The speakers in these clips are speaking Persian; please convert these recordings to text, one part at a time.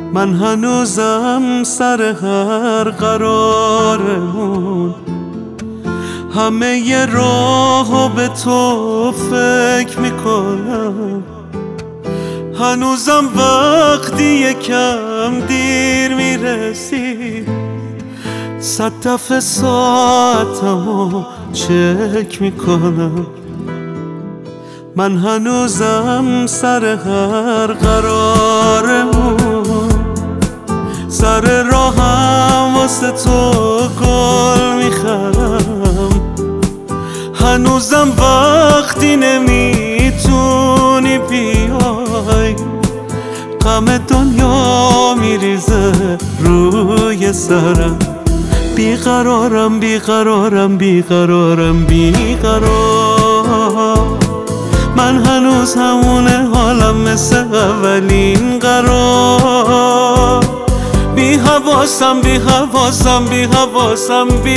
من هنوزم سر هر قرارمون همه ی راهو به تو فکر میکنم. هنوزم وقتی یکم دیر میرسی 100 دفعه ساعتمو چک میکنم. من هنوزم سر هر قرارمون سر راهم واسه تو گل میخرم. هنوزم وقتی نمیتونی بیای غم دنیا میریزه روی سرم. بیقرارم بیقرارم بیقرارم بیقرار. من هنوز همونه حالم مثل اولین قرار. بی حواسم بی حواسم بی حواسم بی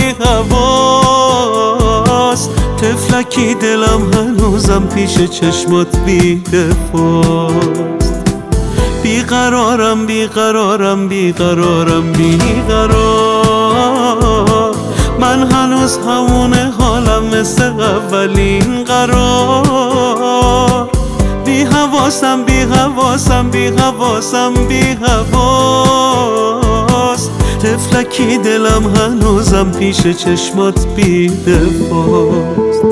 حواس. طفلکی دلم هنوزم پیش چشمات بی دفاست. بیقرارم بیقرارم بیقرارم بیقرار. من هنوز همونه حالم مثل اولین قرار. بی حواسم بی حواسم بی حواسم بی حواس. طفلکی دلم هنوزم پیش چشمات بی دفاست.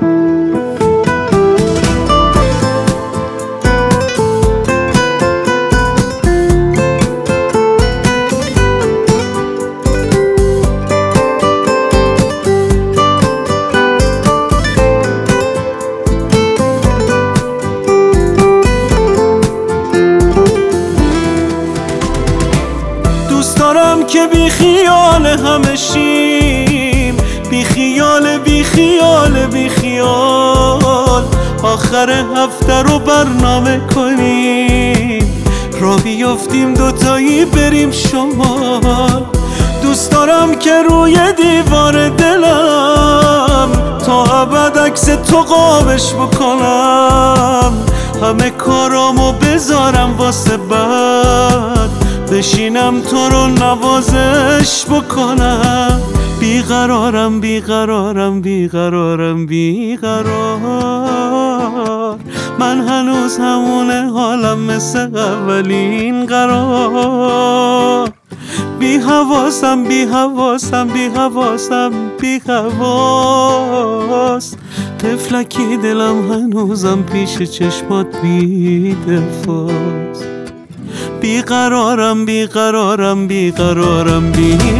دوست دارم که بی خیال همه شیم، بی خیال بی خیال بی خیال. آخر هفته رو برنامه کنیم، را بیافتیم دوتایی بریم شمال. دوست دارم که روی دیوار دلم تا ابد عکس تو قابش بکنم. همه کارامو بذارم واسه بعد بشینم تو رو نوازش بکنم. بیقرارم بیقرارم بیقرارم بیقرار. من هنوز همونه حالم مثل اولین قرار. بی حواسم بی حواسم بی حواسم بی حواس. طفلکی دلم هنوزم پیش چشمات بی دفاست. بیقرارم بیقرارم بیقرارم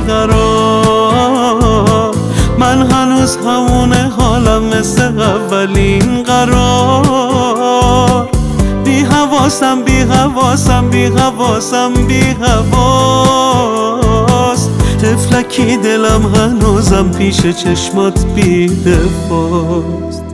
بیقرار. من هنوز همونه حالم مثل اولین قرار. بی حواسم بی حواسم بی حواسم بی حواس. طفلکی دلم هنوزم پیش چشمات بی دفاست.